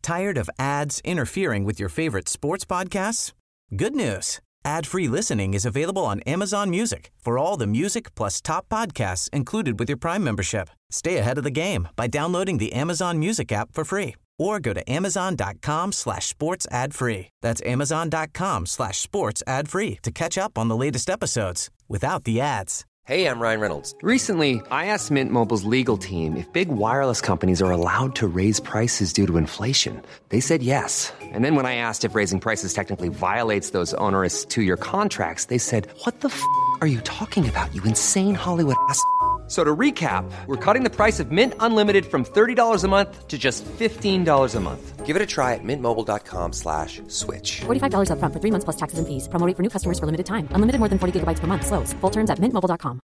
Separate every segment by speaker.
Speaker 1: Tired of ads interfering with your favorite sports podcasts? Good news. Ad-free listening is available on Amazon Music for all the music plus top podcasts included with your Prime membership. Stay ahead of the game by downloading the Amazon Music app for free or go to amazon.com/sports ad free. That's amazon.com/sports ad free to catch up on the latest episodes without the ads.
Speaker 2: Hey, I'm Ryan Reynolds. Recently, I asked Mint Mobile's legal team if big wireless companies are allowed to raise prices due to inflation. They said yes. And then when I asked if raising prices technically violates those onerous two-year contracts, they said, "What the f*** are you talking about, you insane Hollywood ass?" So to recap, we're cutting the price of Mint Unlimited from $30 a month to just $15 a month. Give it a try at mintmobile.com/switch.
Speaker 3: $45 up front for 3 months plus taxes and fees. Promo rate for new customers for limited time. Unlimited more than 40 gigabytes per month. Slows full terms at mintmobile.com.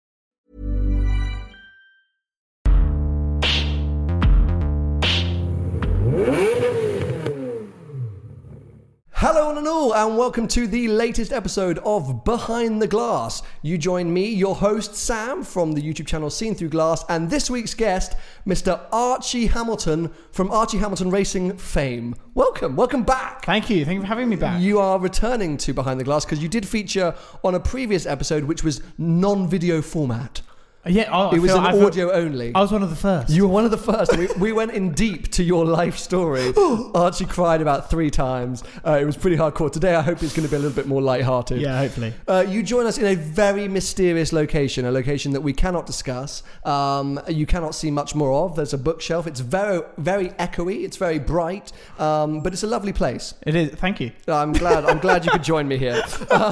Speaker 4: Hello one and all, and welcome to the latest episode of Behind the Glass. You join me, your host Sam, from the YouTube channel Seen Through Glass, and this week's guest, Mr. Archie Hamilton from Archie Hamilton Racing fame. Welcome back.
Speaker 5: Thank you for having me back.
Speaker 4: You are returning to Behind the Glass because you did feature on a previous episode which was non-video format.
Speaker 5: Yeah,
Speaker 4: it was audio only.
Speaker 5: I was one of the first.
Speaker 4: You were one of the first. We went in deep to your life story. Archie cried about 3 times. It was pretty hardcore. Today, I hope it's going to be a little bit more lighthearted.
Speaker 5: Yeah, hopefully.
Speaker 4: You join us in a very mysterious location, a location that we cannot discuss. You cannot see much more of. There's a bookshelf. It's very, very echoey. It's very bright, but it's a lovely place.
Speaker 5: It is. Thank you.
Speaker 4: I'm glad you could join me here.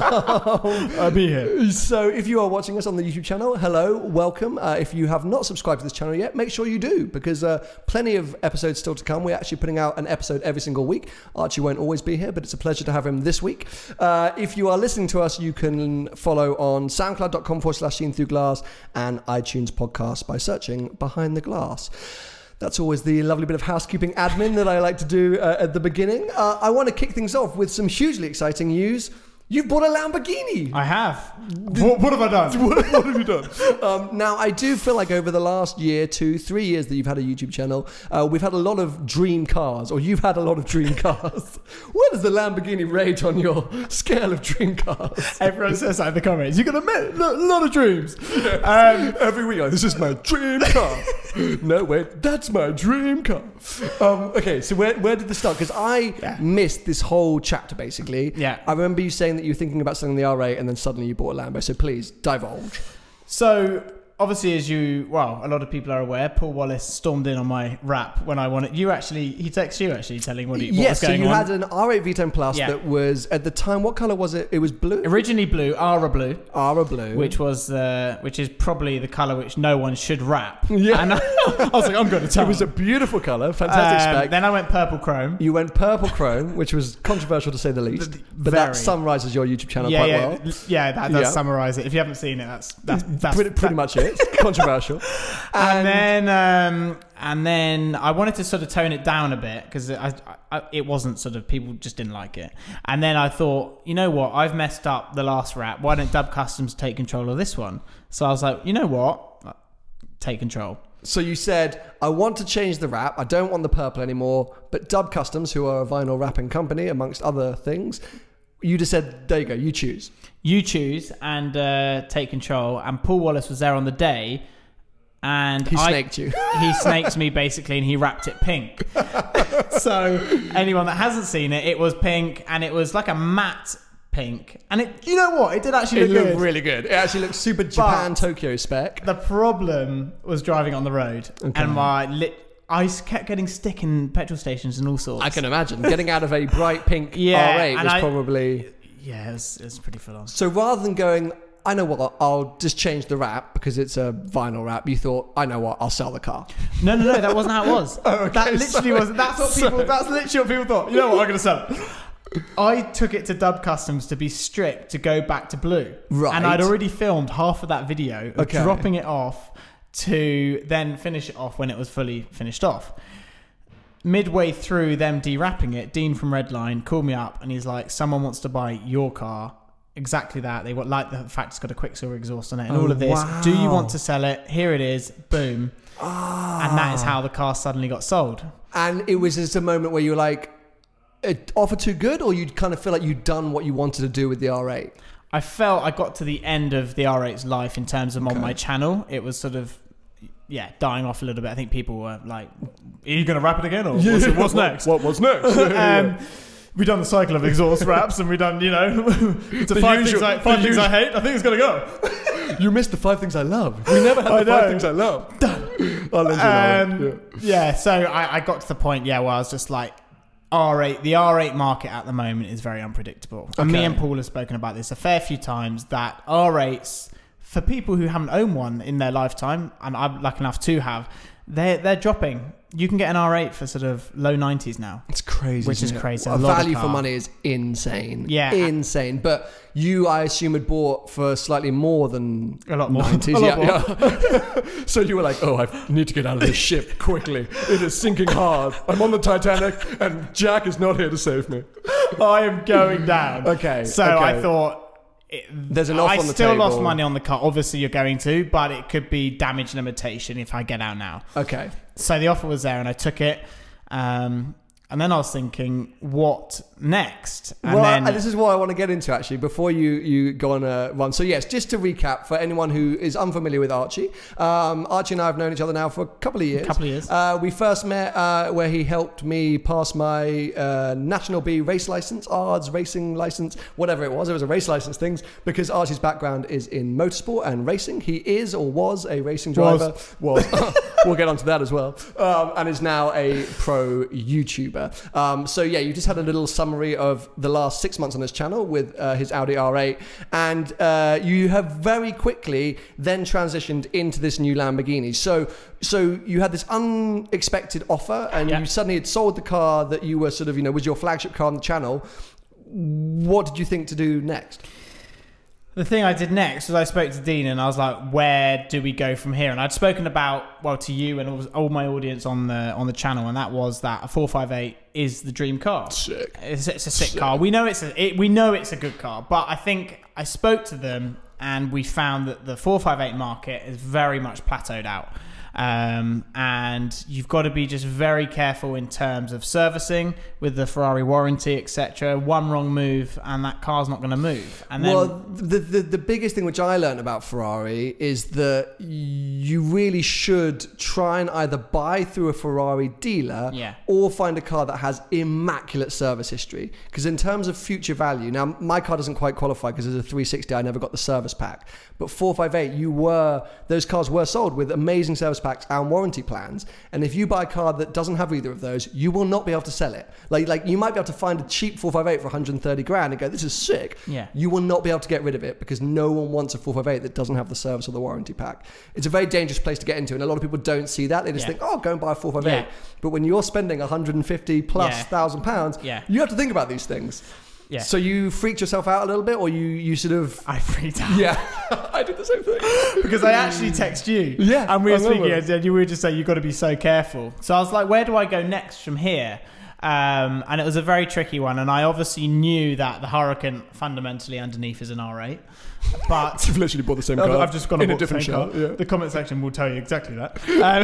Speaker 5: I'll be here.
Speaker 4: So, if you are watching us on the YouTube channel, hello. Welcome. If you have not subscribed to this channel yet, make sure you do, because plenty of episodes still to come. We're actually putting out an episode every single week. Archie won't always be here, but it's a pleasure to have him this week. If you are listening to us, you can follow on soundcloud.com/Seen Through Glass and iTunes podcast by searching Behind the Glass. That's always the lovely bit of housekeeping admin that I like to do at the beginning. I want to kick things off with some hugely exciting news. You've bought a Lamborghini.
Speaker 5: I have. What have I done?
Speaker 4: What have you done? Now, I do feel like over the last year, 2, 3 years that you've had a YouTube channel, we've had a lot of dream cars, or you've had a lot of dream cars. Where does the Lamborghini rate on your scale of dream cars?
Speaker 5: Everyone says that in the comments. You can admit, a lot of dreams.
Speaker 4: Every week, this is my dream car. No, wait, that's my dream car. Okay, so where did this start? Because I missed this whole chapter, basically.
Speaker 5: Yeah.
Speaker 4: I remember you saying that you were thinking about selling the R8 and then suddenly you bought a Lambo. So please, divulge.
Speaker 5: So, obviously, a lot of people are aware, Paul Wallace stormed in on my rap when I wanted. He texted you actually telling what was going on.
Speaker 4: Yes, so you had an R8 V10 Plus that was, at the time, what colour was it? It was blue?
Speaker 5: Originally blue, Ara blue.
Speaker 4: Ara blue.
Speaker 5: Which is probably the colour which no one should rap.
Speaker 4: Yeah.
Speaker 5: And I was like, I'm going to tell.
Speaker 4: It was a beautiful colour, fantastic spec.
Speaker 5: Then I went purple chrome.
Speaker 4: You went purple chrome, which was controversial to say the least. But that summarises your YouTube channel quite well.
Speaker 5: Yeah, that does summarise it. If you haven't seen it, that's
Speaker 4: pretty much it. Controversial.
Speaker 5: And then I wanted to sort of tone it down a bit because it wasn't sort of, people just didn't like it. And then I thought, you know what, I've messed up the last wrap. Why don't Dub Customs take control of this one? So I was like, you know what, take control.
Speaker 4: So you said, I want to change the wrap. I don't want the purple anymore. But Dub Customs, who are a vinyl wrapping company, amongst other things, you just said, there you go, you choose.
Speaker 5: You choose and take control. And Paul Wallace was there on the day. And
Speaker 4: he snaked you.
Speaker 5: He snaked me basically, and he wrapped it pink. So anyone that hasn't seen it, it was pink, and it was like a matte pink. And it, you know what? It did actually look good.
Speaker 4: It looked really good. It actually looked super Japan Tokyo spec.
Speaker 5: The problem was driving on the road, and I kept getting stick in petrol stations and all sorts.
Speaker 4: I can imagine. Getting out of a bright pink R8 was probably...
Speaker 5: Yeah, it was pretty full on.
Speaker 4: So rather than going, I know what, I'll just change the wrap because it's a vinyl wrap, you thought, I know what, I'll sell the car.
Speaker 5: No, that wasn't how it was.
Speaker 4: Oh, okay,
Speaker 5: that literally wasn't. That's literally what people thought. You know what, I'm going to sell it. I took it to Dub Customs to be stripped to go back to blue. Right. And I'd already filmed half of that video of dropping it off to then finish it off when it was fully finished off. Midway through them de-wrapping it, Dean from Redline called me up and he's like, someone wants to buy your car. Exactly that. They like the fact it's got a Quicksilver exhaust on it and all of this. Wow. Do you want to sell it? Here it is. Boom. And that is how the car suddenly got sold.
Speaker 4: And it was just a moment where you were like, offer too good, or you kind of feel like you'd done what you wanted to do with the R8?
Speaker 5: I felt I got to the end of the R8's life in terms of on my channel. It was sort of, dying off a little bit. I think people were like, are you going to wrap it again? Or what's next?
Speaker 4: What's next?
Speaker 5: We've done the cycle of exhaust wraps, and we've done, it's the five things I hate. I think it's going to go.
Speaker 4: You missed the 5 things I love. We never had the 5 things I love.
Speaker 5: Done. So I got to the point, where I was just like, R8, the R8 market at the moment is very unpredictable. And me and Paul have spoken about this a fair few times, that R8s, for people who haven't owned one in their lifetime, and I'm lucky enough to have, they're dropping. You can get an R8 for sort of low 90s now.
Speaker 4: It's crazy.
Speaker 5: Which is crazy.
Speaker 4: Value for money is insane.
Speaker 5: Yeah.
Speaker 4: Insane. But you, I assume, had bought for slightly more than
Speaker 5: a lot more.
Speaker 4: 90s. Yeah. So you were like, I need to get out of this ship quickly. It is sinking hard. I'm on the Titanic and Jack is not here to save me.
Speaker 5: I am going down.
Speaker 4: Okay.
Speaker 5: So I thought...
Speaker 4: There's enough on the table. I still
Speaker 5: lost money on the car. Obviously, you're going to, but it could be damage limitation if I get out now.
Speaker 4: Okay.
Speaker 5: So the offer was there, and I took it. And then I was thinking, what next? And
Speaker 4: this is what I want to get into, actually, before you go on a run. So, yes, just to recap, for anyone who is unfamiliar with Archie, Archie and I have known each other now for a couple of years. We first met where he helped me pass my National B race license, ARDS racing license, whatever it was. It was a race license things, because Archie's background is in motorsport and racing. He is or was a racing driver. Was. We'll get onto that as well. And is now a pro YouTuber. You just had a little summary of the last 6 months on his channel with his Audi R8, and you have very quickly then transitioned into this new Lamborghini. So you had this unexpected offer, and you suddenly had sold the car that you were sort of, was your flagship car on the channel. What did you think to do next?
Speaker 5: The thing I did next was I spoke to Dean, and I was like, where do we go from here? And I'd spoken about, to you and all my audience on the channel, and that was that a 458 is the dream car.
Speaker 4: Sick.
Speaker 5: It's a sick car. We know it's a good car, but I think I spoke to them, and we found that the 458 market is very much plateaued out. And you've got to be just very careful in terms of servicing with the Ferrari warranty, etc. One wrong move and that car's not going to move. And then,
Speaker 4: the biggest thing which I learned about Ferrari is that you really should try and either buy through a Ferrari dealer or find a car that has immaculate service history. Because in terms of future value, now my car doesn't quite qualify because as a 360 I never got the service pack, but 458 those cars were sold with amazing service packs and warranty plans, and if you buy a car that doesn't have either of those, you will not be able to sell it. Like you might be able to find a cheap 458 for 130 grand and go, this is sick. You will not be able to get rid of it because no one wants a 458 that doesn't have the service or the warranty pack. It's a very dangerous place to get into, and a lot of people don't see that. They just think, go and buy a 458. But when you're spending 150 plus £1,000, you have to think about these things. Yeah. So you freaked yourself out a little bit, or you sort of...
Speaker 5: I freaked out.
Speaker 4: Yeah. I did the same thing.
Speaker 5: Because I actually texted you.
Speaker 4: Yeah.
Speaker 5: And we were speaking, and you were just saying, you've got to be so careful. So I was like, where do I go next from here? And it was a very tricky one. And I obviously knew that the Huracan fundamentally underneath is an R8. But...
Speaker 4: You've literally bought the same car.
Speaker 5: I've just gone and bought the same car. Yeah. The comment section will tell you exactly that.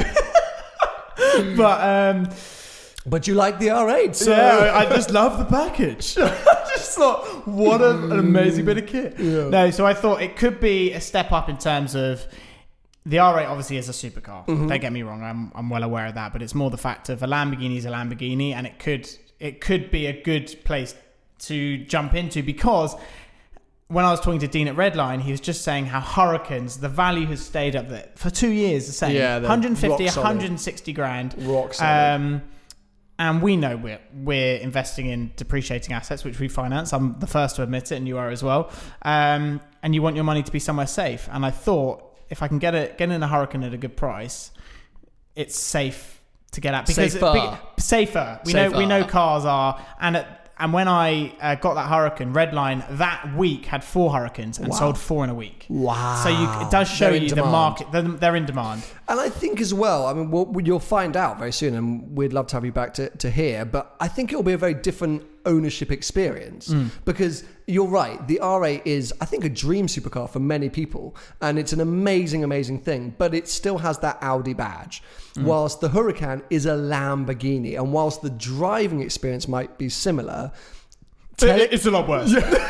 Speaker 4: But you like the R8, so...
Speaker 5: Yeah, I just love the package. I just thought, what an amazing bit of kit. Yeah. No, so I thought it could be a step up in terms of... The R8 obviously is a supercar. Mm-hmm. Don't get me wrong, I'm well aware of that, but it's more the fact of a Lamborghini is a Lamborghini, and it could be a good place to jump into, because... When I was talking to Dean at Redline, he was just saying how Huracans, the value has stayed up there for 2 years, the same. Yeah, 150, 160 grand.
Speaker 4: Rock solid.
Speaker 5: And we know we're investing in depreciating assets, which we finance. I'm the first to admit it, and you are as well. And you want your money to be somewhere safe. And I thought, if I can get in a Huracan at a good price, it's safe to get at. Because safer. We know cars are, and when I got that Huracan, Redline that week had 4 Huracans and sold 4 in a week.
Speaker 4: Wow.
Speaker 5: So it does show you the market. They're in demand.
Speaker 4: And I think as well, I mean, you'll find out very soon, and we'd love to have you back to hear, but I think it'll be a very different ownership experience because you're right. The R8 is, I think, a dream supercar for many people, and it's an amazing, amazing thing, but it still has that Audi badge, whilst the Huracan is a Lamborghini, and whilst the driving experience might be similar,
Speaker 5: it's a lot worse.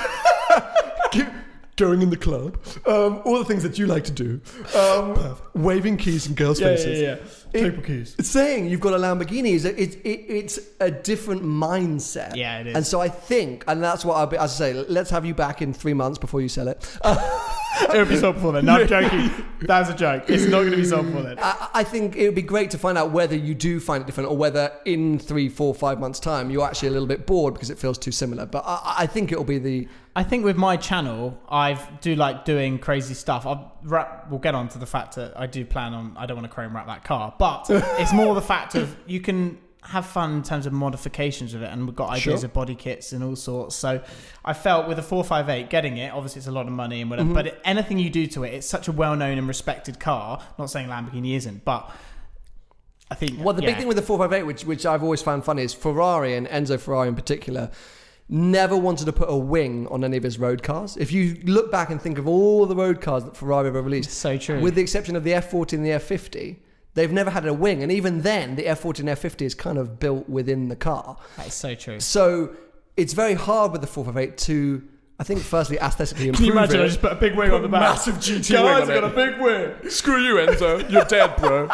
Speaker 4: Going in the club, all the things that you like to do, waving keys in girls' faces.
Speaker 5: Yeah. Triple keys.
Speaker 4: It's saying you've got a Lamborghini. It's a different mindset.
Speaker 5: Yeah, it is.
Speaker 4: And so I think, and that's what as I say, let's have you back in 3 months before you sell it.
Speaker 5: It'll be sold before then. No, I'm joking. That was a joke. It's not going to be sold before then.
Speaker 4: I think it would be great to find out whether you do find it different or whether in 3, 4, 5 months' time you're actually a little bit bored because it feels too similar. But I think it'll be the...
Speaker 5: I think with my channel, I do like doing crazy stuff. We'll get on to the fact that I do plan on... I don't want to chrome wrap that car. But it's more the fact of you can have fun in terms of modifications of it, and we've got ideas of body kits and all sorts. So I felt with a 458 getting it, obviously it's a lot of money and whatever, but anything you do to it, it's such a well-known and respected car. Not saying Lamborghini isn't, but I think...
Speaker 4: Well, the big thing with the 458, which I've always found funny, is Ferrari, and Enzo Ferrari in particular, never wanted to put a wing on any of his road cars. If you look back and think of all the road cars that Ferrari ever released,
Speaker 5: so true,
Speaker 4: with the exception of the F40 and the F50, they've never had a wing. And even then, the F40 and F50 is kind of built within the car.
Speaker 5: That is so true.
Speaker 4: So it's very hard with the 458 to, I think, firstly, aesthetically improve it.
Speaker 5: Can you imagine I just put a big wing on the back?
Speaker 4: Massive GT wing
Speaker 5: on
Speaker 4: it.
Speaker 5: Guys, got a big wing.
Speaker 4: Screw you, Enzo. You're dead, bro.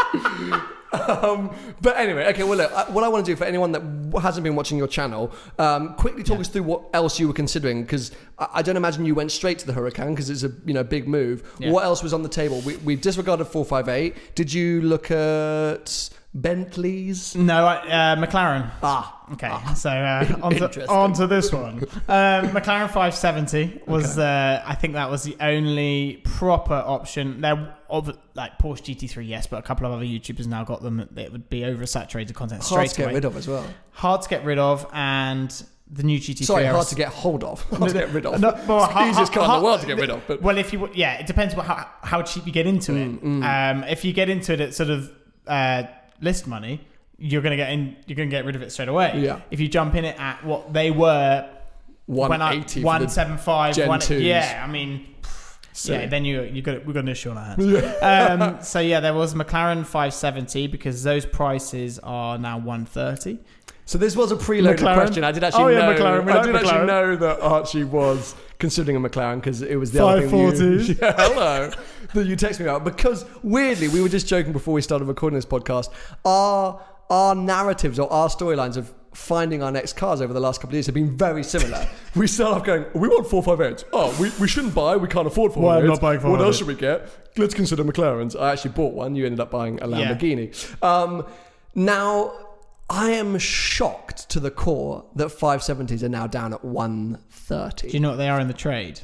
Speaker 4: But anyway, okay, well, look, what I want to do for anyone that hasn't been watching your channel, quickly talk us through what else you were considering, because I don't imagine you went straight to the Huracan because it's a big move. Yeah. What else was on the table? We disregarded 458. Did you look at Bentleys?
Speaker 5: No, McLaren. Okay. So on to this one. McLaren 570 was, I think that was the only proper option. There, like Porsche GT3, yes, but a couple of other YouTubers now got them. It would be oversaturated content straight away.
Speaker 4: Hard to get rid of as well.
Speaker 5: Hard to get rid of, and the new GT3.
Speaker 4: Sorry, hard to get hold of. Hard to get rid of. It's the easiest car in the world to get rid of. But.
Speaker 5: Well, if you, it depends how cheap you get into it. If you get into it at sort of list money, you're gonna get rid of it straight away.
Speaker 4: Yeah.
Speaker 5: If you jump in it at what they were,
Speaker 4: 180,
Speaker 5: 175,
Speaker 4: Gen 2s.
Speaker 5: Yeah, I mean. So. Yeah, then we've got an issue on our hands.
Speaker 4: Yeah.
Speaker 5: So there was McLaren 570 because those prices are now 130.
Speaker 4: So this was a preloaded question. I did actually know.
Speaker 5: McLaren.
Speaker 4: Actually know that Archie was considering a McLaren because it was the other thing.
Speaker 5: 540.
Speaker 4: Hello. That you texted me about, because weirdly we were just joking before we started recording this podcast. Our narratives or our storylines of finding our next cars over the last couple of years have been very similar. We start off going, we want 458s. Oh, we shouldn't buy. We can't afford 458s.
Speaker 5: Well, I'm not buying 458s.
Speaker 4: What else should we get? Let's consider McLarens. I actually bought one. You ended up buying a Lamborghini. Yeah. Now, I am shocked to the core that 570s are now down at 130.
Speaker 5: Do you know what they are in the trade?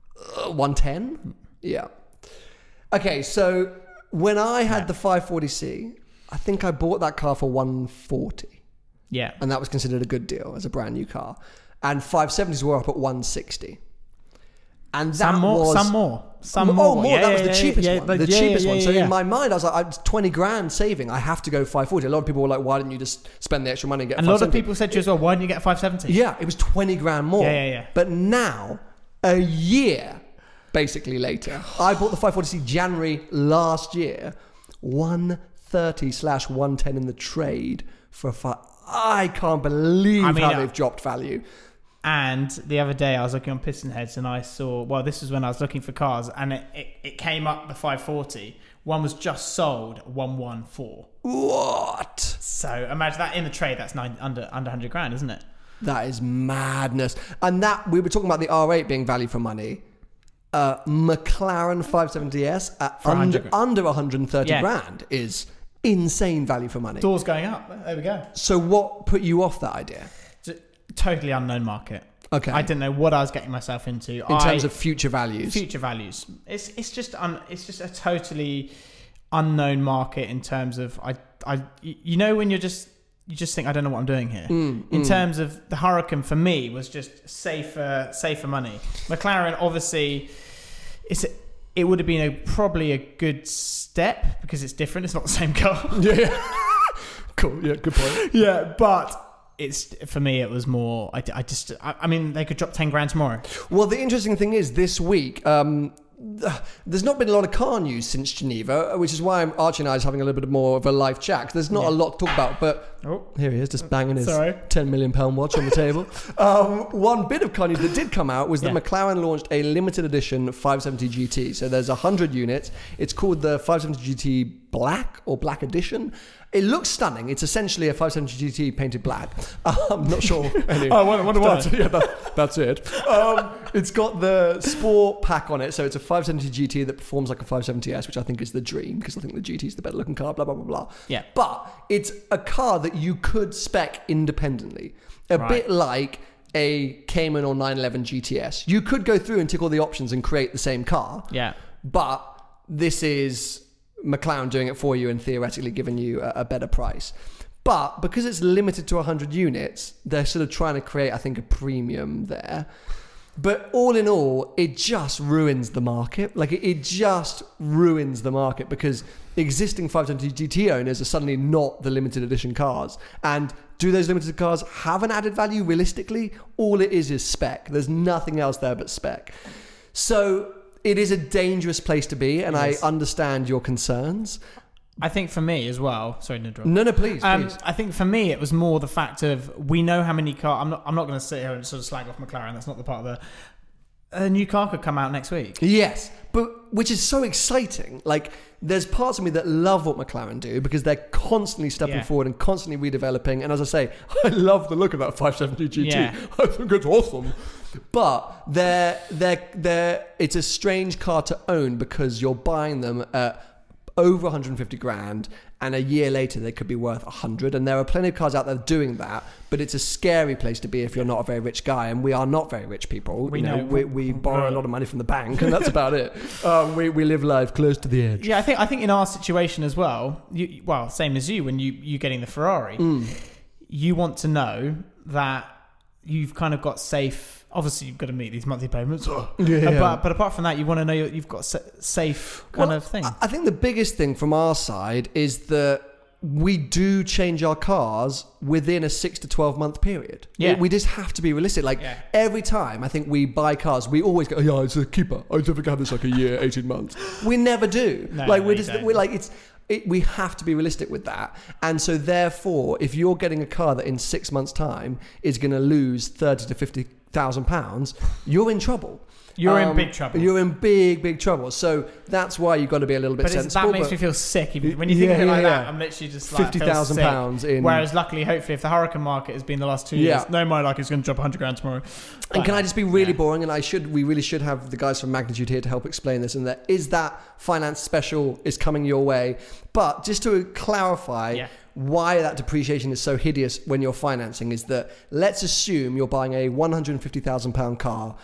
Speaker 4: 110? Yeah. Okay, so when I had the 540C, I think I bought that car for 140.
Speaker 5: Yeah.
Speaker 4: And that was considered a good deal as a brand new car. And 570s were up at 160. And that
Speaker 5: some more.
Speaker 4: Oh, more.
Speaker 5: Yeah,
Speaker 4: that was the cheapest one. The cheapest one. So
Speaker 5: in
Speaker 4: my mind, I was like, it's 20 grand saving. I have to go 540. A lot of people were like, why didn't you just spend the extra money and get a 570?
Speaker 5: And a lot of people said to you as well, why didn't you get a 570?
Speaker 4: Yeah, it was 20 grand more.
Speaker 5: Yeah.
Speaker 4: But now, a year basically later, I bought the 540C January last year, 130/110 in the trade for a I can't believe how they've dropped value.
Speaker 5: And the other day I was looking on Piston Heads and I saw, this is when I was looking for cars, and it came up the 540. One was just sold 114.
Speaker 4: What?
Speaker 5: So imagine that in the trade. That's under 100 grand, isn't it?
Speaker 4: That is madness. And that we were talking about the R8 being value for money. McLaren 570S at under 130 grand is insane value for money.
Speaker 5: Doors going up. There we go.
Speaker 4: So what put you off that idea?
Speaker 5: Totally unknown market.
Speaker 4: Okay.
Speaker 5: I didn't know what I was getting myself into.
Speaker 4: In terms of future values.
Speaker 5: It's just a totally unknown market in terms of when you just think I don't know what I'm doing here. In terms of the Huracan for me was just safer money. McLaren obviously it would have been probably a good step because it's different. It's not the same car.
Speaker 4: Yeah. Cool. Yeah, good point.
Speaker 5: Yeah, but for me, it was more. I mean, they could drop 10 grand tomorrow.
Speaker 4: Well, the interesting thing is this week. There's not been a lot of car news since Geneva, which is why Archie and I is having a little bit more of a live chat. There's not a lot to talk about, but here he is, just banging his £10 million watch on the table. One bit of car news that did come out was that McLaren launched a limited edition 570 GT. So there's 100 units. It's called the 570 GT Black or Black Edition. It looks stunning. It's essentially a 570 GT painted black. I'm not sure. Anyway,
Speaker 5: I wonder why.
Speaker 4: That's it. It's got the Sport pack on it. So it's a 570 GT that performs like a 570S, which I think is the dream because I think the GT is the better looking car, blah, blah, blah, blah.
Speaker 5: Yeah.
Speaker 4: But it's a car that you could spec independently. A bit like a Cayman or 911 GTS. You could go through and tick all the options and create the same car.
Speaker 5: Yeah.
Speaker 4: But this is McLaren doing it for you and theoretically giving you a better price. But because it's limited to 100 units, they're sort of trying to create, I think, a premium there. But all in all, it just ruins the market. Like, it just ruins the market because existing 570 GT owners are suddenly not the limited edition cars. And do those limited cars have an added value realistically? All it is spec. There's nothing else there but spec. So it is a dangerous place to be, and I understand your concerns.
Speaker 5: I think for me as well. Sorry to interrupt.
Speaker 4: No, please.
Speaker 5: I think for me it was more the fact of we know how many cars. I'm not going to sit here and sort of slag off McLaren. That's not the part of a new car could come out next week.
Speaker 4: Yes, but which is so exciting. Like, there's parts of me that love what McLaren do because they're constantly stepping forward and constantly redeveloping. And as I say, I love the look of that 570 GT. Yeah. I think it's awesome. But it's a strange car to own because you're buying them at over 150 grand, and a year later they could be worth 100. And there are plenty of cars out there doing that, but it's a scary place to be if you're not a very rich guy, and we are not very rich people. We borrow a lot of money from the bank, and that's about it. We live life close to the edge.
Speaker 5: Yeah, I think in our situation as well, same as you when you getting the Ferrari, you want to know that you've kind of got safe. Obviously, you've got to meet these monthly payments. But apart from that, you want to know you've got safe kind of thing.
Speaker 4: I think the biggest thing from our side is that we do change our cars within a 6 to 12 month period.
Speaker 5: Yeah.
Speaker 4: We just have to be realistic. Every time I think we buy cars, we always go, yeah, it's a keeper. I don't think I have this like a year, 18 months. We never do. We have to be realistic with that. And so therefore, if you're getting a car that in 6 months' time is going to lose 30 to 50,000 pounds, you're in trouble.
Speaker 5: You're in big trouble.
Speaker 4: You're in big trouble. So that's why you've got to be a little bit sensible.
Speaker 5: That makes me feel sick. When you think of it like that, I'm literally just like
Speaker 4: £50,000 in.
Speaker 5: Whereas luckily, hopefully, if the Huracan market has been the last 2 years, no more like it's going to drop 100 grand tomorrow.
Speaker 4: And can I just be really boring? And we really should have the guys from Magnitude here to help explain this. And that finance special is coming your way. But just to clarify, why that depreciation is so hideous when you're financing is that let's assume you're buying a £150,000 car.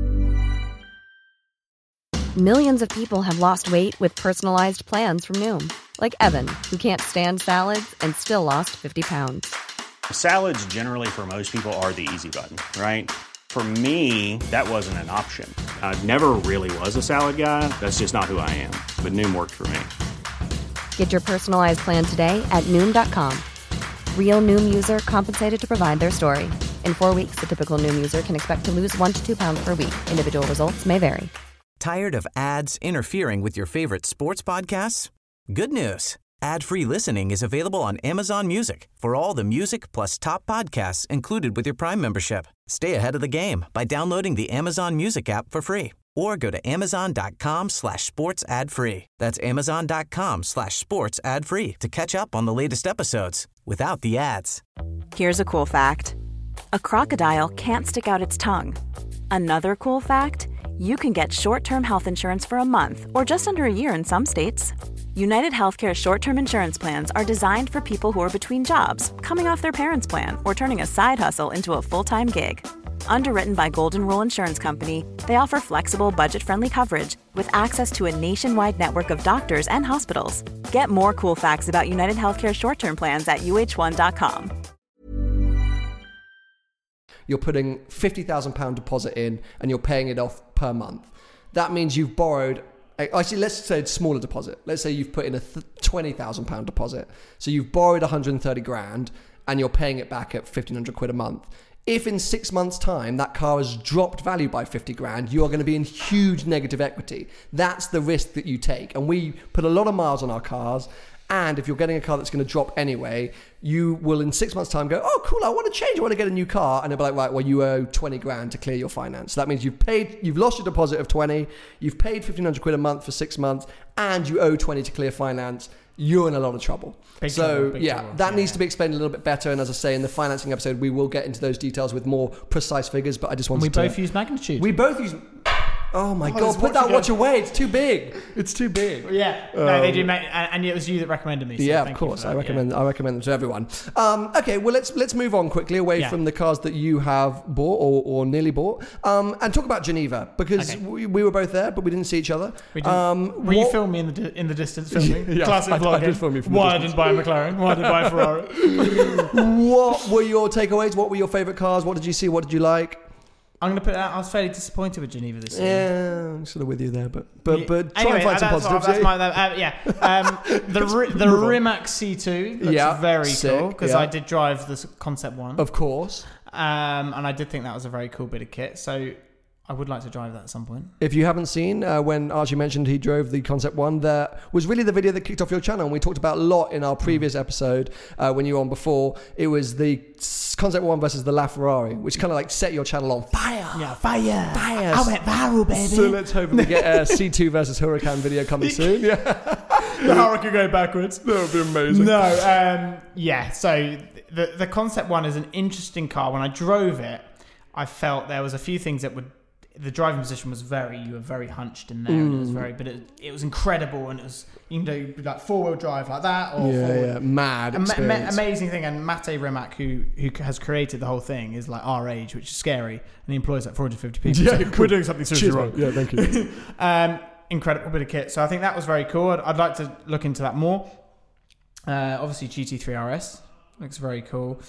Speaker 6: Millions of people have lost weight with personalized plans from Noom. Like Evan, who can't stand salads and still lost 50 pounds.
Speaker 7: Salads generally for most people are the easy button, right? For me, that wasn't an option. I never really was a salad guy. That's just not who I am. But Noom worked for me.
Speaker 6: Get your personalized plan today at Noom.com. Real Noom user compensated to provide their story. In 4 weeks, the typical Noom user can expect to lose 1 to 2 pounds per week. Individual results may vary.
Speaker 1: Tired of ads interfering with your favorite sports podcasts? Good news. Ad-free listening is available on Amazon Music for all the music plus top podcasts included with your Prime membership. Stay ahead of the game by downloading the Amazon Music app for free or go to amazon.com/sports ad free. That's amazon.com/sports ad free to catch up on the latest episodes without the ads.
Speaker 8: Here's a cool fact. A crocodile can't stick out its tongue. Another cool fact, you can get short-term health insurance for a month or just under a year in some states. United Healthcare short-term insurance plans are designed for people who are between jobs, coming off their parents' plan, or turning a side hustle into a full-time gig. Underwritten by Golden Rule Insurance Company, they offer flexible, budget-friendly coverage with access to a nationwide network of doctors and hospitals. Get more cool facts about United Healthcare short-term plans at uh1.com.
Speaker 4: You're putting £50,000 deposit in and you're paying it off per month. That means you've borrowed Actually, let's say it's smaller deposit. Let's say you've put in a £20,000 deposit. So you've borrowed 130 grand and you're paying it back at 1,500 quid a month. If in 6 months' time that car has dropped value by 50 grand, you are going to be in huge negative equity. That's the risk that you take. And we put a lot of miles on our cars. And if you're getting a car that's going to drop anyway, you will in 6 months' time go, oh, cool, I want to change. I want to get a new car. And they'll be like, right, well, you owe 20 grand to clear your finance. So that means you've lost your deposit of 20, you've paid 1,500 quid a month for 6 months, and you owe 20 to clear finance. You're in a lot of trouble. Big trouble. That needs to be explained a little bit better. And as I say, in the financing episode, we will get into those details with more precise figures. But I just wanted
Speaker 5: to... We both use magnitude.
Speaker 4: We both use... Oh my God, put that watch away. It's too big. It's too big.
Speaker 5: Yeah. No, they do make... And it was you that recommended me. So
Speaker 4: yeah, of course. I recommend them to everyone. Okay, well, let's move on quickly away from the cars that you have bought or nearly bought and talk about Geneva because we were both there, but we didn't see each other.
Speaker 5: Were you filming in the distance filming?
Speaker 4: Yeah,
Speaker 5: Classic vlogging.
Speaker 4: I did film you from
Speaker 5: Why I didn't buy a McLaren? Why I didn't buy a Ferrari?
Speaker 4: What were your takeaways? What were your favourite cars? What did you see? What did you like?
Speaker 5: I'm going to put it out. I was fairly disappointed with Geneva this year.
Speaker 4: Yeah, I'm sort of with you there, but try
Speaker 5: anyway,
Speaker 4: and find some positives.
Speaker 5: The Rimac C2 looks very
Speaker 4: sick,
Speaker 5: cool because I did drive the Concept 1.
Speaker 4: Of course.
Speaker 5: And I did think that was a very cool bit of kit. So I would like to drive that at some point.
Speaker 4: If you haven't seen, when Archie mentioned he drove the Concept 1, that was really the video that kicked off your channel. And we talked about a lot in our previous episode when you were on before. It was the Concept 1 versus the LaFerrari, which kind of like set your channel on fire.
Speaker 5: Yeah, fire. I went viral, baby.
Speaker 4: So let's hope we get a C2 versus Huracan video coming soon. Yeah.
Speaker 5: The Huracan go backwards.
Speaker 4: That would be amazing.
Speaker 5: No, so the Concept 1 is an interesting car. When I drove it, I felt there was a few things that would... The driving position was you were very hunched in there. And it was but it was incredible, and it was, you can do like 4-wheel drive like that, or
Speaker 4: mad
Speaker 5: amazing thing. And Mate Rimac, who has created the whole thing, is like our age, which is scary, and he employs like 450 people.
Speaker 4: Yeah,
Speaker 5: so cool. We're doing something seriously wrong.
Speaker 4: Yeah, thank you.
Speaker 5: Incredible bit of kit. So I think that was very cool. I'd like to look into that more. Obviously, GT3 RS looks very cool.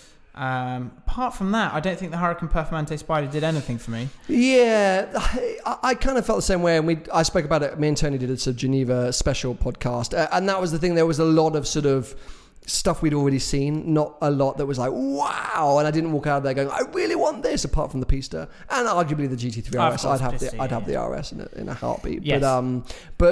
Speaker 5: Apart from that, I don't think the Huracan Performante Spider did anything for me.
Speaker 4: Yeah, I kind of felt the same way, and I spoke about it. Me and Tony did a sort of Geneva special podcast, and that was the thing. There was a lot of sort of stuff we'd already seen, not a lot that was like wow, and I didn't walk out of there going, I really want this, apart from the Pista and arguably the GT3 RS. I'd have the RS in a heartbeat. Yes. But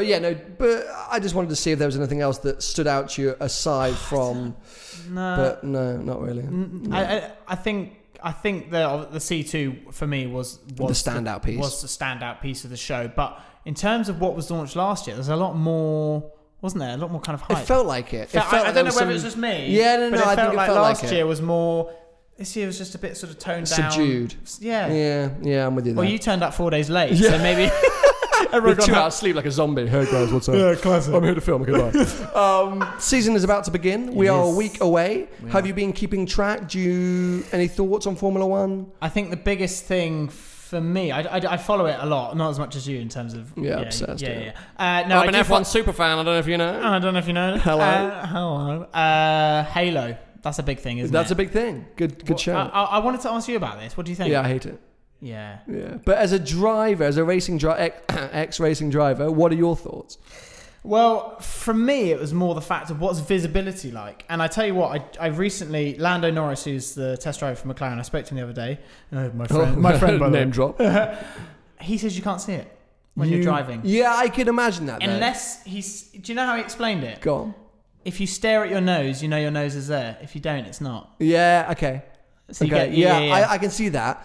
Speaker 4: I just wanted to see if there was anything else that stood out to you aside from. But no, not really. No.
Speaker 5: I think the C2 for me was
Speaker 4: the standout piece.
Speaker 5: Was the standout piece of the show. But in terms of what was launched last year, there's a lot more. Wasn't there a lot more kind of hype?
Speaker 4: It felt like it.
Speaker 5: I don't know whether it was just me.
Speaker 4: Yeah, no. I think it felt like
Speaker 5: last year was more. This year was just a bit sort of toned down,
Speaker 4: subdued.
Speaker 5: Yeah.
Speaker 4: I'm with you there.
Speaker 5: Well, you turned up 4 days late, so maybe.
Speaker 4: Everyone got 2 hours sleep like a zombie. Hey guys, what's up?
Speaker 5: Yeah, classic.
Speaker 4: I'm here to film. Goodbye. Season is about to begin. We are a week away. Have you been keeping track? Any thoughts on Formula One?
Speaker 5: I think the biggest thing for me, I follow it a lot, not as much as you in terms of
Speaker 4: obsessed.
Speaker 5: No,
Speaker 4: I'm an F1 super fan. I don't know if you know.
Speaker 5: I don't know if you know.
Speaker 4: Hello.
Speaker 5: Halo. That's a big thing, isn't it?
Speaker 4: That's a big thing. Good show.
Speaker 5: I wanted to ask you about this. What do you think?
Speaker 4: Yeah, I hate it.
Speaker 5: Yeah.
Speaker 4: But as a driver, as a racing ex-racing driver, what are your thoughts?
Speaker 5: Well, for me, it was more the fact of what's visibility like. And I tell you what, I recently, Lando Norris, who's the test driver for McLaren, I spoke to him the other day. My friend, by the
Speaker 4: name drop.
Speaker 5: He says you can't see it when you're driving.
Speaker 4: Yeah, I can imagine that.
Speaker 5: Unless do you know how he explained it?
Speaker 4: Go on.
Speaker 5: If you stare at your nose, you know your nose is there. If you don't, it's not.
Speaker 4: Yeah. Okay.
Speaker 5: So
Speaker 4: I can see that.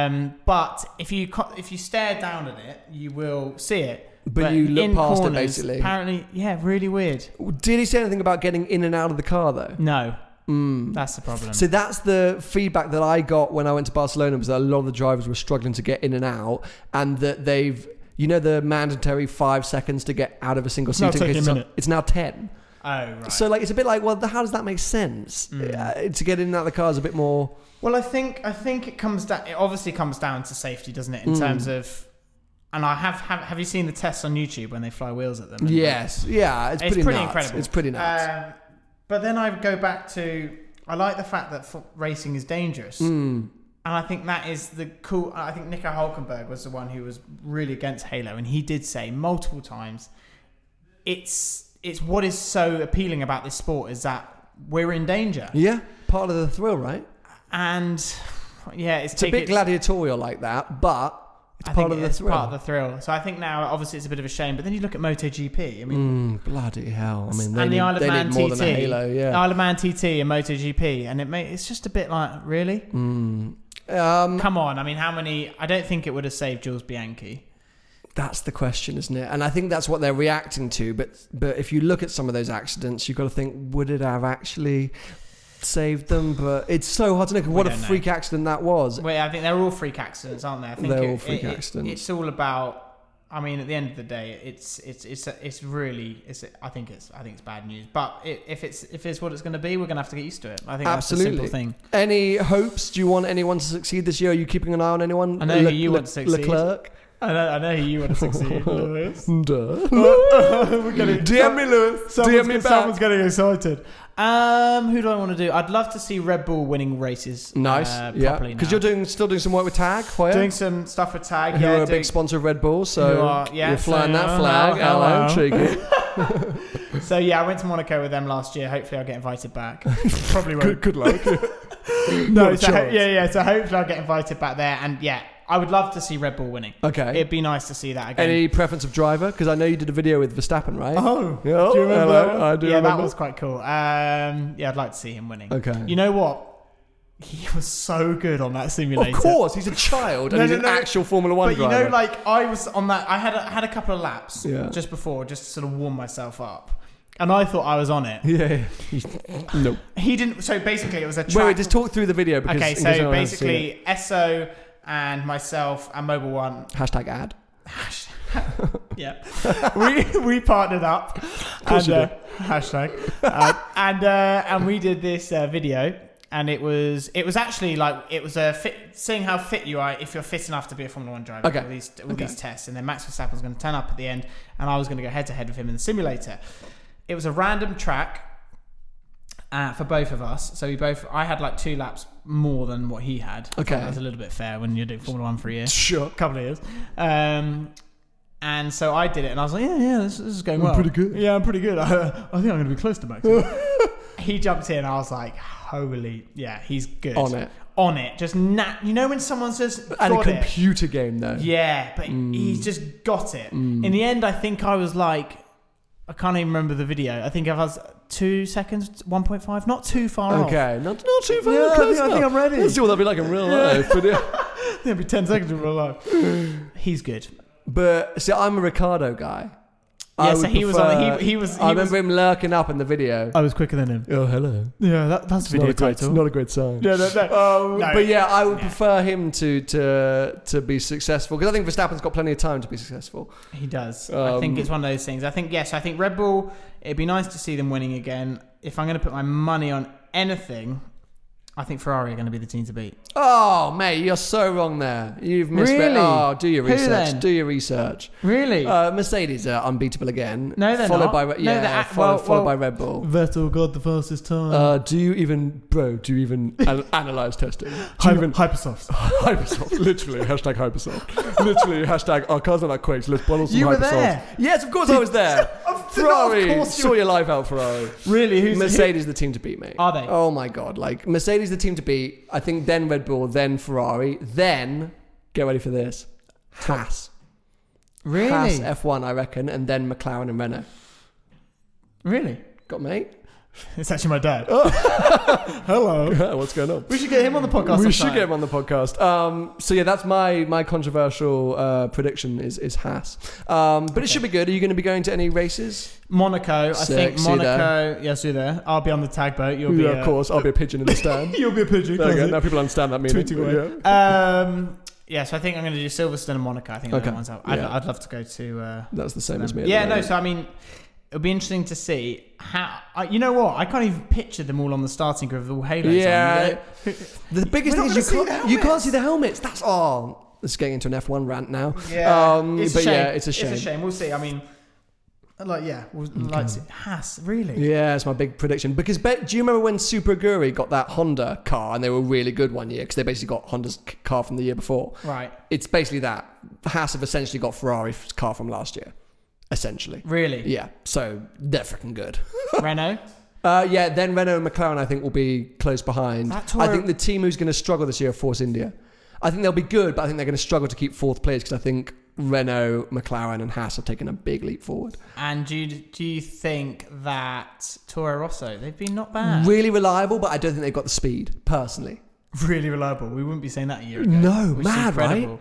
Speaker 5: But if you stare down at it, you will see it.
Speaker 4: But you look past
Speaker 5: corners,
Speaker 4: it, basically.
Speaker 5: Apparently, really weird.
Speaker 4: Did he say anything about getting in and out of the car, though?
Speaker 5: No. That's the problem.
Speaker 4: So that's the feedback that I got when I went to Barcelona, was that a lot of the drivers were struggling to get in and out, and that they've, the mandatory 5 seconds to get out of a single seat. It's now 10.
Speaker 5: Oh, right.
Speaker 4: So it's a bit like, well, how does that make sense? To get in and out of the car is a bit more...
Speaker 5: Well, I think it comes down. It obviously comes down to safety, doesn't it? In terms of, and I have you seen the tests on YouTube when they fly wheels at them?
Speaker 4: Yes, it's pretty nuts.
Speaker 5: Incredible.
Speaker 4: It's pretty nuts.
Speaker 5: But then I go back to, I like the fact that racing is dangerous. And I think that is the cool. I think Nico Hülkenberg was the one who was really against Halo, and he did say multiple times, it's what is so appealing about this sport is that we're in danger.
Speaker 4: Yeah, part of the thrill, right?
Speaker 5: And yeah,
Speaker 4: it's a bit gladiatorial like that, but it's part of the thrill.
Speaker 5: Part of the thrill. So I think now, obviously, it's a bit of a shame. But then you look at MotoGP. I mean,
Speaker 4: bloody hell! I mean,
Speaker 5: and the Isle of Man
Speaker 4: need more
Speaker 5: TT,
Speaker 4: than a Halo, yeah.
Speaker 5: Isle of Man TT and MotoGP, and it's just a bit like, really? Come on! I mean, how many? I don't think it would have saved Jules Bianchi.
Speaker 4: That's the question, isn't it? And I think that's what they're reacting to. But if you look at some of those accidents, you've got to think, would it have actually saved them? But it's so hard to know. What a freak accident that was.
Speaker 5: Well, I think they're all freak accidents, aren't they? I think
Speaker 4: they're all freak accidents.
Speaker 5: It's all about. I mean, at the end of the day, it's really. I think it's bad news. But if it's what it's going to be, we're going to have to get used to it. I think
Speaker 4: absolutely.
Speaker 5: That's the simple thing.
Speaker 4: Any hopes? Do you want anyone to succeed this year? Are you keeping an eye on anyone?
Speaker 5: I know who you want to succeed.
Speaker 4: Leclerc.
Speaker 5: I know who you want to succeed, Lewis.
Speaker 4: We're gonna DM me, Lewis. DM me back.
Speaker 5: Someone's getting excited. Who do I want to do? I'd love to see Red Bull winning races.
Speaker 4: Nice, yeah. Because you're still doing some work with Tag, Hoya?
Speaker 5: Doing some stuff with Tag.
Speaker 4: Who are a big sponsor of Red Bull, so you're flying that flag. Hello, cheeky.
Speaker 5: So yeah, I went to Monaco with them last year. Hopefully, I'll get invited back. Probably won't.
Speaker 4: Good luck.
Speaker 5: No, so hopefully I'll get invited back there, and yeah. I would love to see Red Bull winning.
Speaker 4: Okay.
Speaker 5: It'd be nice to see that again.
Speaker 4: Any preference of driver? Because I know you did a video with Verstappen, right?
Speaker 5: Oh.
Speaker 4: Do you remember? Hello. I do remember.
Speaker 5: That was quite cool. Yeah, I'd like to see him winning.
Speaker 4: Okay.
Speaker 5: You know what? He was so good on that simulator.
Speaker 4: Of course. He's a child and he's an actual Formula 1 driver.
Speaker 5: But you know, like, I was on that... I had a couple of laps just before, just to sort of warm myself up. And I thought I was on it.
Speaker 4: Yeah. Nope.
Speaker 5: He didn't... So basically, it was a track...
Speaker 4: Wait, just talk through the video. Because
Speaker 5: okay, so basically, Esso... and myself and Mobile One.
Speaker 4: #ad.
Speaker 5: Yeah. we partnered up. Hashtag. And we did this video, and it was actually like, it was seeing how fit you are if you're fit enough to be a Formula 1 driver.
Speaker 4: Okay.
Speaker 5: All these tests. And then Max Verstappen was going to turn up at the end, and I was going to go head to head with him in the simulator. It was a random track for both of us. So I had like 2 laps more than what he had.
Speaker 4: Okay.
Speaker 5: That was a little bit fair when you're doing Formula 1 for a year.
Speaker 4: Sure.
Speaker 5: Couple of years. And so I did it, and I was like, yeah, this is going well.
Speaker 4: Pretty good.
Speaker 5: Yeah, I'm pretty good. I think I'm going to be close to Max. He jumped in, and I was like, holy, yeah, he's good. On it. Just you know when someone says,
Speaker 4: and a computer game, though.
Speaker 5: Yeah, but he's just got it. In the end, I think I was like, I can't even remember the video. I think I was 2 seconds, 1.5, not too far off.
Speaker 4: Okay, not too far.
Speaker 5: Yeah, I think I'm ready.
Speaker 4: Let's see what that'd be like in real life. But
Speaker 5: it'll be 10 seconds in real life. He's good.
Speaker 4: But see, I'm a Ricardo guy.
Speaker 5: Yeah, so he was on. He was.
Speaker 4: I remember him lurking up in the video.
Speaker 5: I was quicker than him.
Speaker 4: Oh, hello.
Speaker 5: Yeah, that's video title.
Speaker 4: It's not a great sign.
Speaker 5: Yeah, no.
Speaker 4: But yeah, I would prefer him to be successful, because I think Verstappen's got plenty of time to be successful.
Speaker 5: He does. I think it's one of those things. I think Red Bull, it'd be nice to see them winning again. If I'm going to put my money on anything, I think Ferrari are going to be the team to beat.
Speaker 4: Oh, mate, you're so wrong there. You've misread.
Speaker 5: Really?
Speaker 4: Oh, do your research.
Speaker 5: Who then?
Speaker 4: Do your research.
Speaker 5: Really?
Speaker 4: Mercedes are unbeatable again.
Speaker 5: No, they're
Speaker 4: followed
Speaker 5: not.
Speaker 4: Followed by Red Bull.
Speaker 5: Vettel got the fastest time.
Speaker 4: Do you even analyze testing?
Speaker 5: Hypersoft.
Speaker 4: Hypersoft. Literally. #Hypersoft. Literally. #our cars are like quakes. Let's bottle some Hypersoft.
Speaker 5: You were there?
Speaker 4: Yes, of course I was there. Ferrari.
Speaker 5: Of course
Speaker 4: saw your life out, Ferrari.
Speaker 5: Really?
Speaker 4: Mercedes the team to beat, mate.
Speaker 5: Are they?
Speaker 4: Oh my God. Like, Mercedes the team to beat. I think then Red Bull, then Ferrari, then, get ready for this, Haas.
Speaker 5: Really?
Speaker 4: Haas F1, I reckon, and then McLaren and Renault.
Speaker 5: Really?
Speaker 4: Got mate?
Speaker 5: It's actually my dad. Hello.
Speaker 4: What's going on?
Speaker 5: We should get him on the podcast.
Speaker 4: We should get him on the podcast. So yeah, that's my controversial prediction is Haas. But it should be good. Are you going to be going to any races?
Speaker 5: Monaco. I think Monaco. Yes, you're there. I'll be on the tag boat. You'll be.
Speaker 4: Of course. I'll be a pigeon in the stand.
Speaker 5: You'll be a pigeon.
Speaker 4: There you go. Now people understand that meaning.
Speaker 5: Yeah, so I think I'm going to do Silverstone and Monaco. I think that one's out. I'd love to go to.
Speaker 4: That's the same as me.
Speaker 5: Yeah, no. So I mean, it'll be interesting to see how. You know what? I can't even picture them all on the starting grid with all halos.
Speaker 4: Yeah. The biggest thing is you can't see the helmets. That's all. Let's get into an F1 rant now.
Speaker 5: Yeah.
Speaker 4: It's a shame.
Speaker 5: It's a shame. We'll see. I mean, Haas, really?
Speaker 4: Yeah, it's my big prediction. Because do you remember when Super Aguri got that Honda car and they were really good one year because they basically got Honda's car from the year before?
Speaker 5: Right.
Speaker 4: It's basically that. Haas have essentially got Ferrari's car from last year. Essentially.
Speaker 5: Really?
Speaker 4: Yeah. So they're freaking good.
Speaker 5: Renault?
Speaker 4: Then Renault and McLaren I think will be close behind. I think the team who's going to struggle this year are Force India. I think they'll be good, but I think they're going to struggle to keep fourth place because I think Renault, McLaren and Haas have taken a big leap forward.
Speaker 5: And do you think that Toro Rosso, they've been not bad?
Speaker 4: Really reliable, but I don't think they've got the speed, personally.
Speaker 5: Really reliable. We wouldn't be saying that a year ago.
Speaker 4: No, mad, right?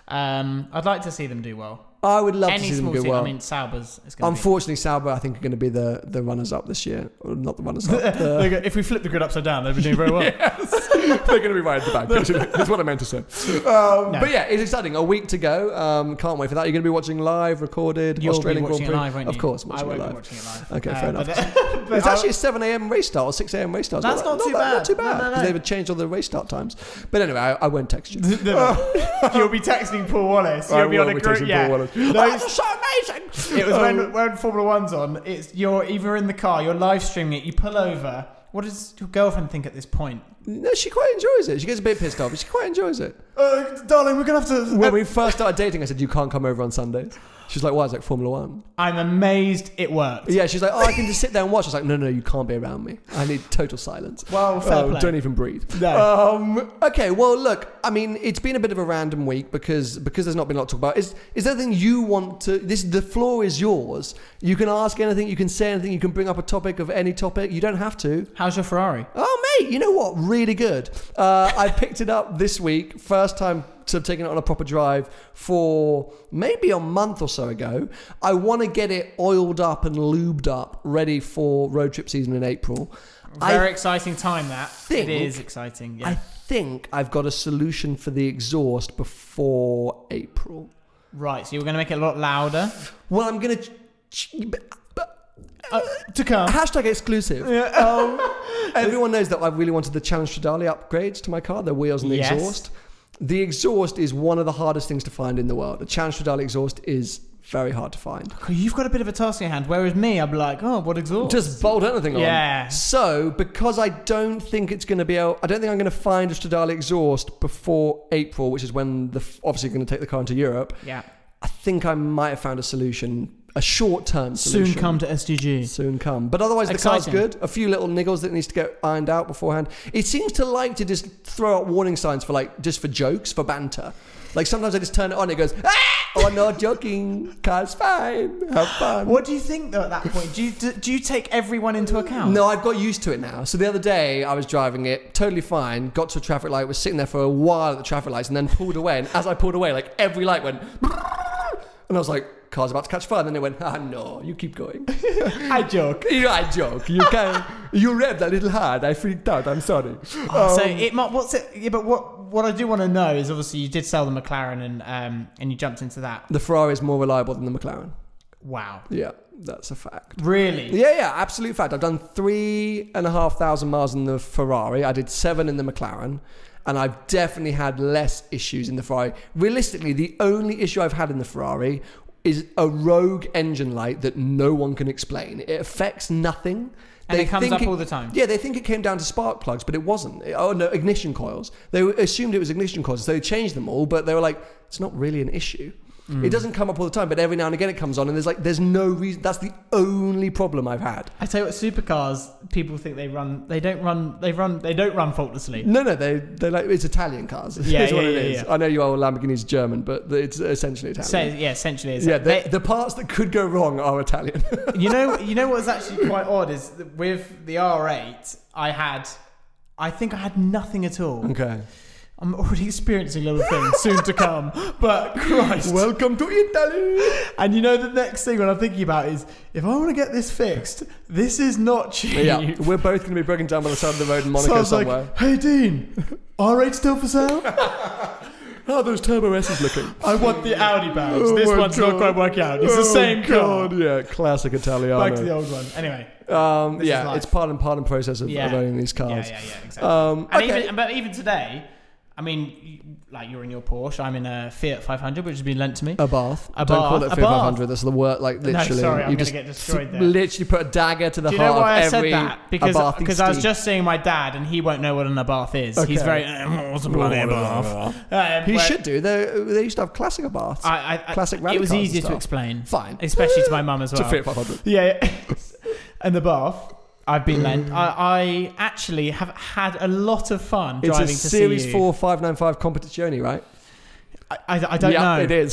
Speaker 5: I'd like to see them do well.
Speaker 4: I would love to see them do well.
Speaker 5: I mean, Sauber's is going to
Speaker 4: Unfortunately, Sauber, I think, are going to be the runners-up this year. Or not the runners-up.
Speaker 5: If we flip the grid upside down, they'll be doing very well.
Speaker 4: Yes. They're going to be right at the back. That's what I meant to say. No. But yeah, it's exciting. A week to go. Can't wait for that. You're going to be watching live, recorded,
Speaker 5: You'll
Speaker 4: Australian
Speaker 5: be watching
Speaker 4: Grand Prix?
Speaker 5: It live, won't you?
Speaker 4: Of course,
Speaker 5: I won't be watching it live.
Speaker 4: Okay, fair enough. It's actually a 7 a.m. race start or 6 a.m. race start.
Speaker 5: That's not too bad.
Speaker 4: Not too bad. Because they've changed all the race start times. But anyway, I won't text you.
Speaker 5: You'll be texting Paul Wallace. You'll be on a group. Yeah.
Speaker 4: That's so amazing.
Speaker 5: It was when Formula One's on. You're either in the car, you're live streaming it. You pull over. What does your girlfriend think at this point?
Speaker 4: No, she quite enjoys it. She gets a bit pissed off, but she quite enjoys it.
Speaker 5: Darling, we're gonna have to.
Speaker 4: When we first started dating, I said you can't come over on Sundays. She's like, why? It's like Formula One.
Speaker 5: I'm amazed it worked.
Speaker 4: Yeah, she's like, I can just sit there and watch. I was like, no, you can't be around me. I need total silence.
Speaker 5: Well, fair play.
Speaker 4: Don't even breathe.
Speaker 5: No.
Speaker 4: Okay, well, look, I mean, it's been a bit of a random week because there's not been a lot to talk about. Is there anything you want to... The floor is yours. You can ask anything, you can say anything, you can bring up a topic of any topic. You don't have to.
Speaker 5: How's your Ferrari?
Speaker 4: Oh, mate, you know what? Really good. I picked it up this week. First time sort of taking it on a proper drive for maybe a month or so ago. I want to get it oiled up and lubed up, ready for road trip season in April.
Speaker 5: Very exciting time, that. It is exciting, yeah.
Speaker 4: I think I've got a solution for the exhaust before April.
Speaker 5: Right, so you're going to make it a lot louder?
Speaker 4: Well, I'm going to...
Speaker 5: to come.
Speaker 4: Hashtag exclusive. Yeah. Everyone knows that I really wanted the Challenge Stradale upgrades to my car, the wheels and the exhaust. The exhaust is one of the hardest things to find in the world. The Challenge Stradale exhaust is very hard to find.
Speaker 5: You've got a bit of a task in your hand, whereas me, I'd be like, oh, what exhaust?
Speaker 4: Just bolt anything on.
Speaker 5: Yeah.
Speaker 4: So, because I don't think I'm going to find a Stradale exhaust before April, which is when obviously going to take the car into Europe.
Speaker 5: Yeah.
Speaker 4: I think I might have found a solution. A short-term solution.
Speaker 5: Soon come to SDG.
Speaker 4: Soon come. But otherwise, the car's good. A few little niggles that needs to get ironed out beforehand. It seems to like to just throw out warning signs for just for jokes, for banter. Like sometimes I just turn it on and it goes, ah! Oh, no, joking. Car's fine. Have fun.
Speaker 5: What do you think though at that point? Do you take everyone into account?
Speaker 4: No, I've got used to it now. So the other day I was driving it, totally fine, got to a traffic light, was sitting there for a while at the traffic lights and then pulled away. And as I pulled away, like every light went, and I was like, car's about to catch fire. And then they went, no, you keep going.
Speaker 5: I joke.
Speaker 4: I joke. You revved a little hard. I freaked out. I'm sorry.
Speaker 5: But what I do want to know is obviously you did sell the McLaren and you jumped into that.
Speaker 4: The Ferrari is more reliable than the McLaren.
Speaker 5: Wow.
Speaker 4: Yeah, that's a fact.
Speaker 5: Really?
Speaker 4: Yeah, absolute fact. I've done 3,500 miles in the Ferrari. I did 7 in the McLaren. And I've definitely had less issues in the Ferrari. Realistically, the only issue I've had in the Ferrari is a rogue engine light that no one can explain. It affects nothing.
Speaker 5: And it comes up all the time.
Speaker 4: Yeah, they think it came down to spark plugs, but it wasn't. Ignition coils. They assumed it was ignition coils, so they changed them all, but they were like, it's not really an issue. It doesn't come up all the time, but every now and again it comes on, and there's no reason. That's the only problem I've had.
Speaker 5: I tell you what, supercars, people think they don't run faultlessly.
Speaker 4: No, they like it's Italian cars. Yeah, what it is. I know you are Lamborghini's German, but it's essentially Italian.
Speaker 5: Essentially.
Speaker 4: Yeah, the parts that could go wrong are Italian.
Speaker 5: You know what was actually quite odd is that with the R8, I think I had nothing at all.
Speaker 4: Okay.
Speaker 5: I'm already experiencing little things soon to come, but Christ.
Speaker 4: Welcome to Italy.
Speaker 5: And you know the next thing what I'm thinking about is, if I want to get this fixed, this is not cheap.
Speaker 4: Yeah, we're both going to be broken down by the side of the road in Monaco somewhere.
Speaker 5: Like, hey Dean, R8 still for sale?
Speaker 4: How are those Turbo S's looking?
Speaker 5: I want the Audi badge. This one's not quite working out. It's the same car.
Speaker 4: Yeah, classic Italiano.
Speaker 5: Back to the old one. Anyway.
Speaker 4: It's part and process of owning these cars.
Speaker 5: Yeah, exactly. But even today... I mean, like you're in your Porsche, I'm in a Fiat 500, which has been lent to me.
Speaker 4: A Bath. Don't call it a Fiat 500. That's the word. Like literally,
Speaker 5: no, sorry, I'm going to get destroyed there.
Speaker 4: Literally put a dagger to the
Speaker 5: heart of every. Do you know why I said that? Because I was
Speaker 4: Abarth.
Speaker 5: just seeing my dad, and he won't know what an Abarth is. Okay. He's very what's a bloody Abarth?
Speaker 4: He should do. They used to have classic Abarths. Classic rally.
Speaker 5: It was easier to explain.
Speaker 4: Fine,
Speaker 5: especially to my mum as well.
Speaker 4: To Fiat 500.
Speaker 5: Yeah. And the Bath. I've been lent. I actually have had a lot of fun driving to see you.
Speaker 4: It's a Series 4 595 Competizione, right?
Speaker 5: I don't know.
Speaker 4: It is.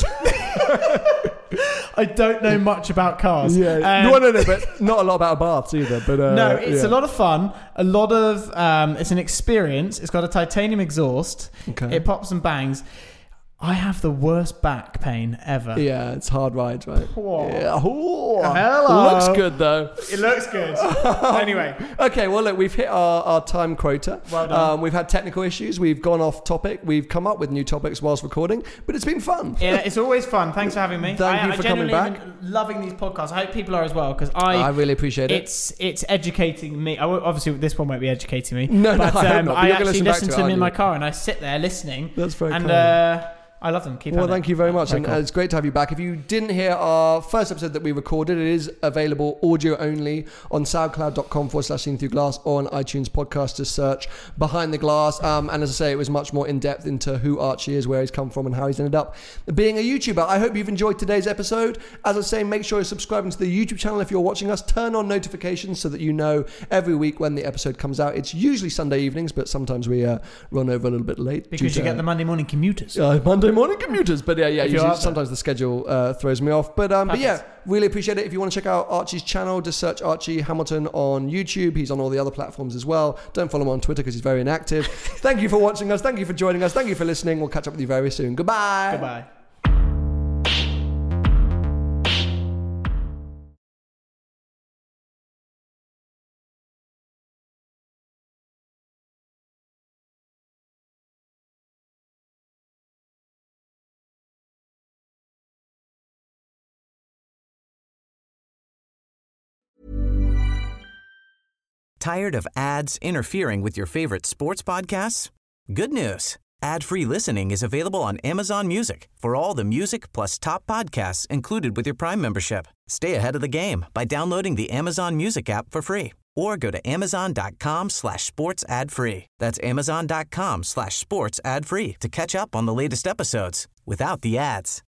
Speaker 5: I don't know much about cars.
Speaker 4: Yeah. No, but not a lot about Baths either. But
Speaker 5: no, it's a lot of fun. A lot of it's an experience. It's got a titanium exhaust.
Speaker 4: Okay.
Speaker 5: It pops and bangs. I have the worst back pain ever.
Speaker 4: Yeah, it's hard rides, right?
Speaker 5: Whoa.
Speaker 4: Yeah.
Speaker 5: Hello.
Speaker 4: Looks good though.
Speaker 5: It looks good. Anyway.
Speaker 4: Okay, well look, we've hit our time quota.
Speaker 5: Well done.
Speaker 4: We've had technical issues. We've gone off topic. We've come up with new topics whilst recording, but it's been fun.
Speaker 5: Yeah, it's always fun. Thanks for having me.
Speaker 4: Thank you for coming back.
Speaker 5: I'm loving these podcasts. I hope people are as well because
Speaker 4: I really appreciate it.
Speaker 5: It's educating me. Obviously, this one won't be educating me.
Speaker 4: No,
Speaker 5: but,
Speaker 4: I hope not.
Speaker 5: I actually listen to them in my car and I sit there listening.
Speaker 4: That's very cool.
Speaker 5: I love them.
Speaker 4: Well, thank you very much. And it's great to have you back. If you didn't hear our first episode that we recorded, it is available audio only on soundcloud.com/Seen Through Glass or on iTunes podcast. Just search Behind the Glass. And as I say, it was much more in depth into who Archie is, where he's come from, and how he's ended up being a YouTuber. I hope you've enjoyed today's episode. As I say, make sure you're subscribing to the YouTube channel if you're watching us. Turn on notifications so that you know every week when the episode comes out. It's usually Sunday evenings, but sometimes we run over a little bit late.
Speaker 5: Because you get the Monday morning commuters.
Speaker 4: Monday morning commuters, but usually sometimes the schedule throws me off. But yeah, really appreciate it. If you want to check out Archie's channel, just search Archie Hamilton on YouTube. He's on all the other platforms as well. Don't follow him on Twitter because he's very inactive. Thank you for watching us. Thank you for joining us. Thank you for listening. We'll catch up with you very soon. Goodbye.
Speaker 5: Goodbye.
Speaker 1: Tired of ads interfering with your favorite sports podcasts? Good news. Ad-free listening is available on Amazon Music for all the music plus top podcasts included with your Prime membership. Stay ahead of the game by downloading the Amazon Music app for free or go to amazon.com/sports ad free. That's amazon.com/sports ad free to catch up on the latest episodes without the ads.